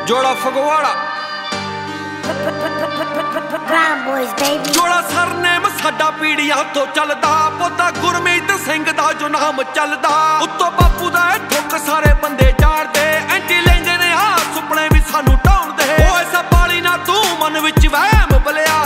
जोड़ा फगवाड़ा जोड़ा सरनेम साडा पीढ़ियां तो चलदा पोता गुरमीत सिंह दा जो नाम चलदा उत्तों बापू दा ठुक सारे बंदे जाणदे एंटी लेंदे ने आ सुपने भी सानू ढाउंदे ओए संभाली ना तू मन विच वहम बलिया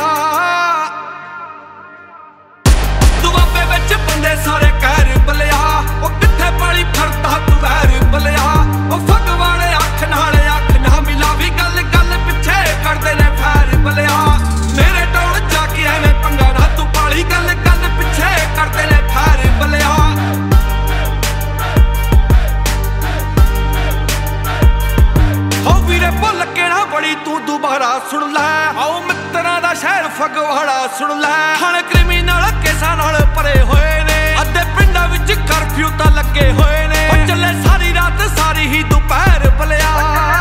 दुआबे विच बंदे सारे कहर बलिया ओ किथे पाली फरदा तू वैर बलिया ओ फगवाड़े अख नाल अख ना मिला भी गल गल पिछे करदे ने फैर बलिया मेरे टोल जाके एवें पंगा ना तू पाली गल गल पिछे करदे ने फैर बलिया हो वीरे भुल के ना बड़ी तू दोबारा सुन लै आओ मित्तरां दा शहर फगवाड़ा सुन लै हण क्रिमिनल केसां नाल भरे होए ने अद्धे पिंडां विच करफ्यू तां लगे होए ने ओ चले सारी रात सारी ही दोपहर बलिया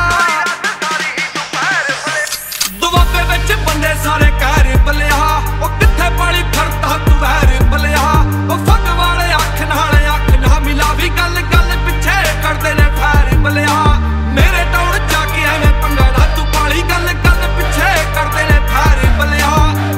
दुआबे विच बंदे सारे कहर बलिया ओ किथे पाली फरदा तू वैर बलिया ओ फगवाड़े अख नाल अख ना मिला भी गल गल पिछे करदे ने फैर बलिया मेरे टौण जाके एवें पंगा ना तू पाली गल गल पिछे करदे ने फैर बलिया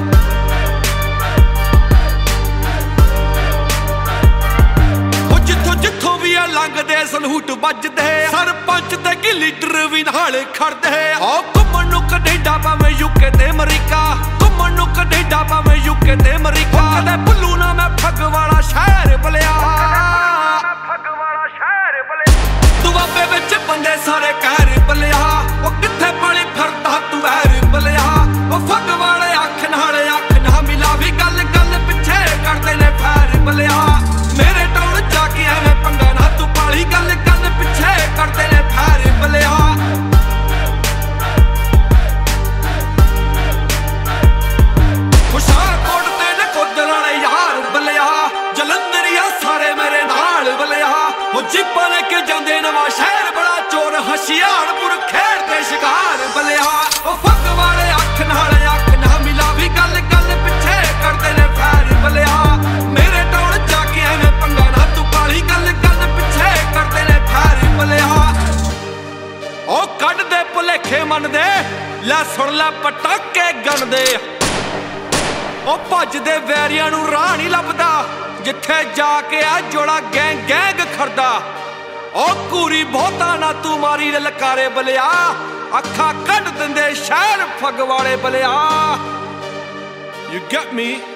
ओ जिथों जिथों भी आ लंघदे सलूट बजदे सरपंच ते की लीडर भी नाल खड़दे ओ घुम्मण नूं कनेडा भावें यूके ते अमरीका घुम्मण नूं कनेडा भावें यूके ते अमरीका कदे भुल्लू ना मैं फगवाड़ा शहर बलिया दुआबे विच बंदे सारे कहर बलिया ओ किथे पाली फरदा तू वैर बलिया ओ फगवाड़े अख नाल अख ना मिला भी गल गल पिछे करदे ने फैर बलिया मेरे टौण जाके एवें पंगा ना तू पाली गल गल पिछे करदे ने फैर बलिया हुशारकोट ते नकोदर वाले यार बलिया जलंधरिया सारे मेरे नाल बलिया ओ जिप्पा लेके जांदे नवां शहर बड़ा चोर हशियारपुर खेड़दे शिकार बलिया ओ फगवाड़े अख नाल अख ना मिला भी गल गल पिछे करदे ने फैर बलिया मेरे टौण जाके एवें पंगा ना तू पाली गल गल पिछे करदे ने फैर बलिया ओ कढ दे भुलेखे मन दे लै सुन लै पटाके गन दे ओ भजदे वैरियां नूं राह नहीं लभदा जिथे जाके आ जोड़ा गैंग गैंग खड़दा ओ कूरी बहुता ना तू मारी ललकारे बलिया अखा कढ दिंदे शहर फगवाड़े बलिया You get me?